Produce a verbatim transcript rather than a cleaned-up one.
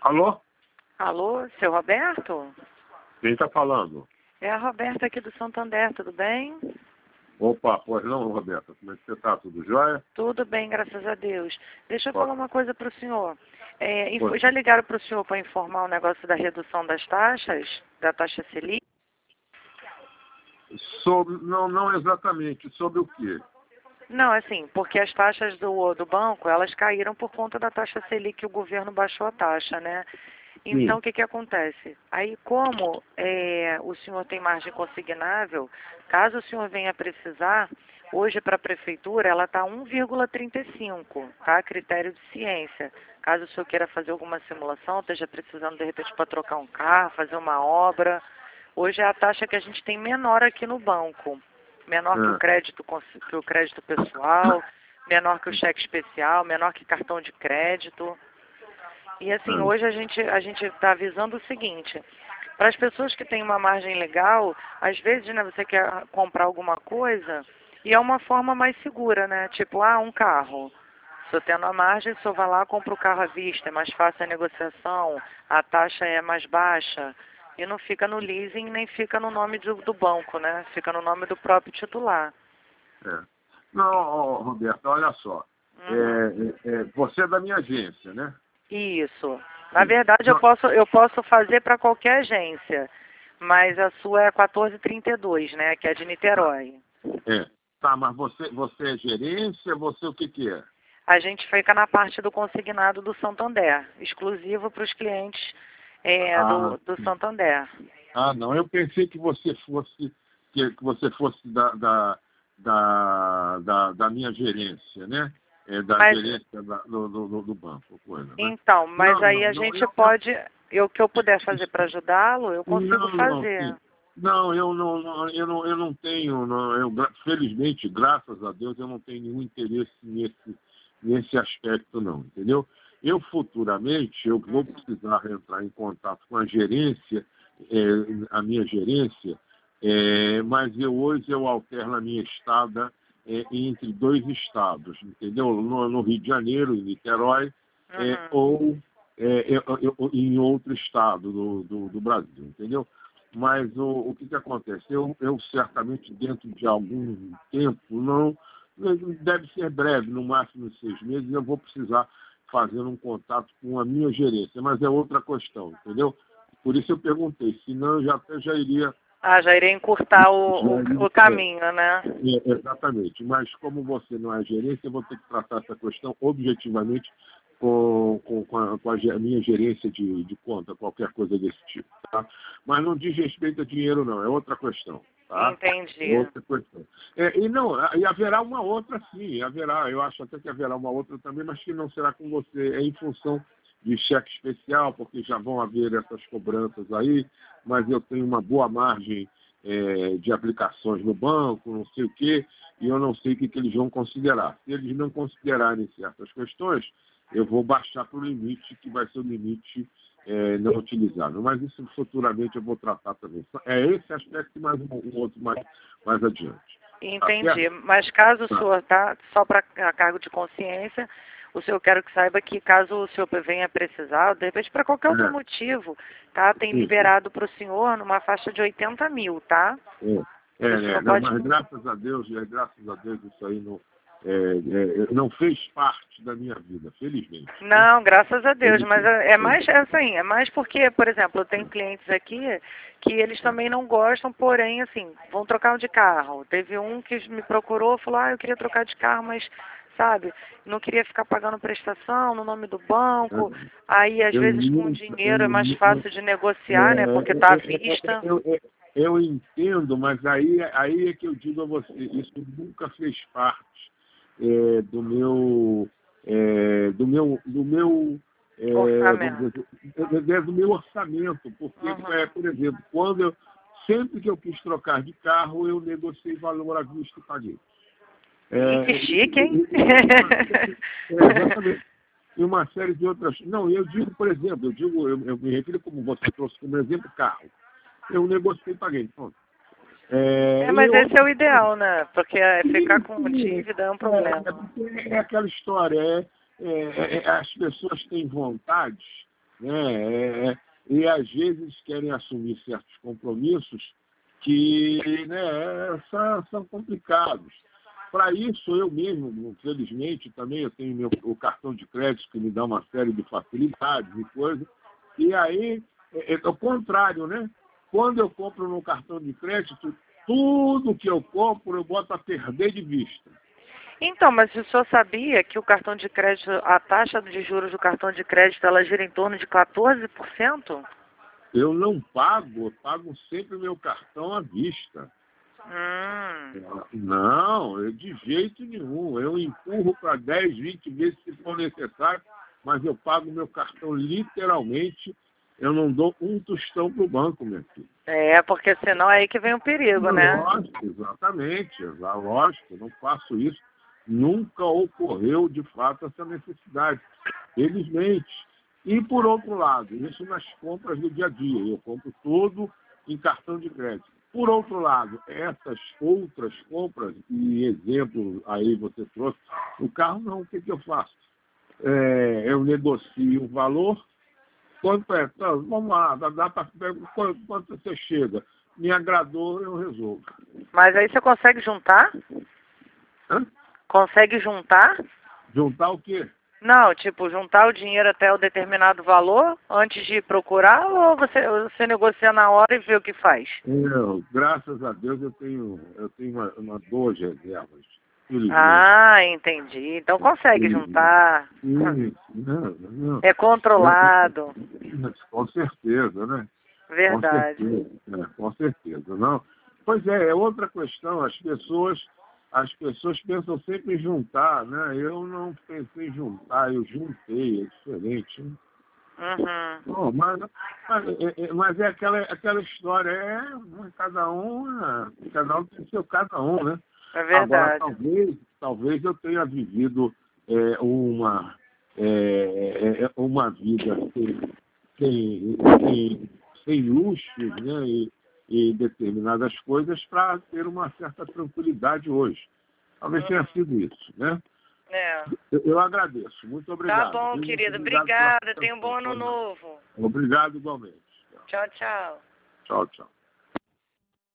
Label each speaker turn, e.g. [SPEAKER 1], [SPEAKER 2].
[SPEAKER 1] Alô?
[SPEAKER 2] Alô, seu Roberto?
[SPEAKER 1] Quem está falando?
[SPEAKER 2] É a Roberta aqui do Santander, tudo bem?
[SPEAKER 1] Opa, pois não, Roberta. Como é que você está? Tudo jóia?
[SPEAKER 2] Tudo bem, graças a Deus. Deixa eu
[SPEAKER 1] Ó,
[SPEAKER 2] falar uma coisa para o senhor. É, info-
[SPEAKER 1] pois.
[SPEAKER 2] já ligaram para o senhor para informar o negócio da redução das taxas, da taxa Selic?
[SPEAKER 1] Sobre, não, não exatamente. Sobre o quê?
[SPEAKER 2] Não, assim, porque as taxas do, do banco, elas caíram por conta da taxa Selic, que o governo baixou a taxa, né? Então,
[SPEAKER 1] Sim.
[SPEAKER 2] o que que acontece? Aí, como é, o senhor tem margem consignável, caso o senhor venha precisar, hoje para a prefeitura ela está um vírgula trinta e cinco, tá? A critério de ciência. Caso o senhor queira fazer alguma simulação, esteja precisando de repente para trocar um carro, fazer uma obra, hoje é a taxa que a gente tem menor aqui no banco. Menor que o
[SPEAKER 1] É.
[SPEAKER 2] crédito, cons- que o crédito pessoal, menor que o cheque especial, menor que cartão de crédito. E assim,
[SPEAKER 1] É.
[SPEAKER 2] hoje a gente a gente está avisando o seguinte, para as pessoas que têm uma margem legal, às vezes, né, você quer comprar alguma coisa e é uma forma mais segura, né? Tipo, ah, um carro. Se eu tendo a margem, se eu vai lá, compro o carro à vista, é mais fácil a negociação, a taxa é mais baixa e não fica no leasing nem fica no nome do, do banco, né? Fica no nome do próprio titular.
[SPEAKER 1] É. Não, ó, Roberta, olha só. É,
[SPEAKER 2] Uhum.
[SPEAKER 1] é, é, você é da minha agência, né?
[SPEAKER 2] Isso. Na
[SPEAKER 1] Isso.
[SPEAKER 2] verdade, eu
[SPEAKER 1] Não,
[SPEAKER 2] posso, eu posso fazer para qualquer agência, mas a sua é quatorze trinta e dois, né? Que é de
[SPEAKER 1] tá.
[SPEAKER 2] Niterói.
[SPEAKER 1] É. Tá, mas você, você é gerência? Você o que que é?
[SPEAKER 2] A gente fica na parte do consignado do Santander, exclusivo para os clientes é,
[SPEAKER 1] Ah,
[SPEAKER 2] do, do
[SPEAKER 1] sim.
[SPEAKER 2] Santander.
[SPEAKER 1] Ah, não. Eu pensei que você fosse que, que você fosse da, da, da, da, da minha gerência, né? É, da
[SPEAKER 2] Mas,
[SPEAKER 1] gerência da- do, do, do banco, coisa, né?
[SPEAKER 2] então, mas
[SPEAKER 1] Não,
[SPEAKER 2] aí
[SPEAKER 1] não,
[SPEAKER 2] a
[SPEAKER 1] não.
[SPEAKER 2] gente
[SPEAKER 1] Eu, eu,
[SPEAKER 2] pode, eu, o que eu puder fazer para ajudá-lo, eu consigo
[SPEAKER 1] não, não,
[SPEAKER 2] fazer.
[SPEAKER 1] sim. Não, eu não, não, eu não, eu não tenho, não, eu, gra- felizmente, graças a Deus, eu não tenho nenhum interesse nesse, nesse aspecto, não, entendeu? Eu futuramente, eu vou precisar entrar em contato com a gerência, eh, a minha gerência, eh, mas eu hoje eu alterno a minha estada eh, entre dois estados, entendeu? No, no Rio de Janeiro, em Niterói, eh,
[SPEAKER 2] Uhum.
[SPEAKER 1] ou eh, eu- eu- em outro estado do, do, do Brasil, entendeu? Mas o, o que, que acontece? Eu, eu certamente, dentro de algum tempo, não deve ser breve, no máximo seis meses, eu vou precisar fazer um contato com a minha gerência, mas é outra questão, entendeu? Por isso eu perguntei, senão eu já, eu já iria.
[SPEAKER 2] Ah, já irei encurtar o,
[SPEAKER 1] Já
[SPEAKER 2] o,
[SPEAKER 1] iria
[SPEAKER 2] o
[SPEAKER 1] é,
[SPEAKER 2] caminho, né?
[SPEAKER 1] é, exatamente, mas como você não é gerência, eu vou ter que tratar essa questão objetivamente com, com, com, a, com a ge- minha gerência de, de conta, qualquer coisa desse tipo. Tá? Mas não diz respeito a dinheiro, não, é outra questão. Tá? É
[SPEAKER 2] Entendi.
[SPEAKER 1] outra questão. É, e não, e haverá uma outra sim, haverá, eu acho até que haverá uma outra também, mas que não será com você, é em função de cheque especial, porque já vão haver essas cobranças aí, mas eu tenho uma boa margem é, de aplicações no banco, não sei o quê, e eu não sei o que, que eles vão considerar. Se eles não considerarem certas questões, eu vou baixar para o limite, que vai ser o limite é, não utilizável. Mas isso futuramente eu vou tratar também. É esse aspecto e mais um, um outro mais, mais adiante. Tá
[SPEAKER 2] Entendi.
[SPEAKER 1] certo?
[SPEAKER 2] Mas caso o
[SPEAKER 1] Tá.
[SPEAKER 2] senhor, tá, só para cargo de consciência, o senhor quero que saiba que caso o senhor venha precisar, de repente para qualquer outro
[SPEAKER 1] É,
[SPEAKER 2] motivo, tá? Tem
[SPEAKER 1] sim, sim.
[SPEAKER 2] liberado para o senhor numa faixa de oitenta mil, tá?
[SPEAKER 1] É,
[SPEAKER 2] O
[SPEAKER 1] é, né?
[SPEAKER 2] senhor
[SPEAKER 1] Não,
[SPEAKER 2] pode...
[SPEAKER 1] mas graças a Deus, é, graças a Deus isso aí não, é, é, não fez parte da minha vida, felizmente. Né?
[SPEAKER 2] Não, graças a Deus, mas
[SPEAKER 1] Felizmente.
[SPEAKER 2] é é mais é
[SPEAKER 1] Felizmente.
[SPEAKER 2] assim, é mais porque, por exemplo, eu tenho clientes aqui que eles também não gostam, porém, assim, vão trocar de carro. Teve um que me procurou, falou, ah, eu queria trocar de carro, mas, sabe, não queria ficar pagando prestação no nome do banco. Aí, às
[SPEAKER 1] Eu,
[SPEAKER 2] vezes, com
[SPEAKER 1] nunca-
[SPEAKER 2] dinheiro é mais
[SPEAKER 1] eu, eu,
[SPEAKER 2] fácil de negociar, né, porque
[SPEAKER 1] é,
[SPEAKER 2] tá à
[SPEAKER 1] é, é, é,
[SPEAKER 2] vista.
[SPEAKER 1] eu, eu, eu entendo, mas aí, aí é que eu digo a você, isso nunca fez parte é, do meu, é, do meu, do meu, é, vamos
[SPEAKER 2] Orçamento.
[SPEAKER 1] dizer, do meu orçamento, porque, é,
[SPEAKER 2] Uhum.
[SPEAKER 1] por exemplo, quando eu, sempre que eu quis trocar de carro, eu negociei valor à vista e paguei.
[SPEAKER 2] Ih,
[SPEAKER 1] É,
[SPEAKER 2] que
[SPEAKER 1] e-
[SPEAKER 2] chique, hein?
[SPEAKER 1] e- e- e uma série- é, exatamente. E uma série de outras. Não, eu digo, por exemplo, eu digo, eu, eu me refiro como você trouxe como exemplo, carro. Eu negociei e paguei. Pronto. É,
[SPEAKER 2] É,
[SPEAKER 1] e
[SPEAKER 2] mas esse é
[SPEAKER 1] outra
[SPEAKER 2] o
[SPEAKER 1] coisa.
[SPEAKER 2] ideal, né? Porque é, ficar
[SPEAKER 1] Sim,
[SPEAKER 2] com
[SPEAKER 1] sim,
[SPEAKER 2] dívida é um
[SPEAKER 1] é,
[SPEAKER 2] problema.
[SPEAKER 1] é, é aquela história. É, é, é, as pessoas têm vontade né? É, é, e às vezes querem assumir certos compromissos que, né, são, são complicados. Para isso, eu mesmo, felizmente, também eu tenho meu, o cartão de crédito que me dá uma série de facilidades e coisas. E aí, é, é o contrário, né? Quando eu compro no cartão de crédito, tudo que eu compro eu boto a perder de vista.
[SPEAKER 2] Então, mas o senhor sabia que o cartão de crédito, a taxa de juros do cartão de crédito, ela gira em torno de quatorze por cento?
[SPEAKER 1] Eu não pago, eu pago sempre o meu cartão à vista.
[SPEAKER 2] Hum.
[SPEAKER 1] Não, eu, de jeito nenhum. Eu empurro para dez, vinte vezes se for necessário, mas eu pago meu cartão literalmente. Eu não dou um tostão para o banco, meu filho.
[SPEAKER 2] É, porque senão é aí que vem o perigo, né?
[SPEAKER 1] Lógico, exatamente. Lógico, eu não faço isso. Nunca ocorreu, de fato, essa necessidade. Felizmente. E, por outro lado, isso nas compras do dia a dia. Eu compro tudo em cartão de crédito. Por outro lado, essas outras compras, e exemplo aí você trouxe, o carro não, o que, que eu faço? É, eu negocio o valor, quanto é? Então, vamos lá, dá, dá pra, quanto, quanto você chega? Me agradou, eu resolvo.
[SPEAKER 2] Mas aí você consegue juntar?
[SPEAKER 1] Hã?
[SPEAKER 2] Consegue juntar?
[SPEAKER 1] Juntar o quê?
[SPEAKER 2] Não, tipo, juntar o dinheiro até o determinado valor antes de procurar, ou você, você negocia na hora e vê o que faz?
[SPEAKER 1] Eu, graças a Deus eu tenho, eu tenho uma, uma boas reservas. Felizmente.
[SPEAKER 2] Ah, entendi. Então consegue juntar.
[SPEAKER 1] Sim, não, não.
[SPEAKER 2] É controlado.
[SPEAKER 1] Com certeza, né?
[SPEAKER 2] Verdade.
[SPEAKER 1] Com certeza, é, com certeza. Não. Pois é, é outra questão. As pessoas, as pessoas pensam sempre em juntar, né? Eu não pensei em juntar, eu juntei, é diferente. Né?
[SPEAKER 2] Uhum.
[SPEAKER 1] Bom, mas, mas, é, mas é aquela, aquela história, é cada um, é, cada um tem seu cada um, né?
[SPEAKER 2] É verdade.
[SPEAKER 1] Agora, talvez, talvez eu tenha vivido é, uma, é, uma vida sem, sem, sem, sem luxos, né? E, e determinadas coisas para ter uma certa tranquilidade hoje. Talvez tenha sido isso, né?
[SPEAKER 2] É.
[SPEAKER 1] Eu, eu agradeço. Muito obrigado.
[SPEAKER 2] Tá bom,
[SPEAKER 1] Muito
[SPEAKER 2] querido.
[SPEAKER 1] obrigado
[SPEAKER 2] Obrigada.
[SPEAKER 1] pela
[SPEAKER 2] Tenha um bom ano novo.
[SPEAKER 1] Obrigado igualmente.
[SPEAKER 2] Tchau, tchau.
[SPEAKER 1] Tchau, tchau.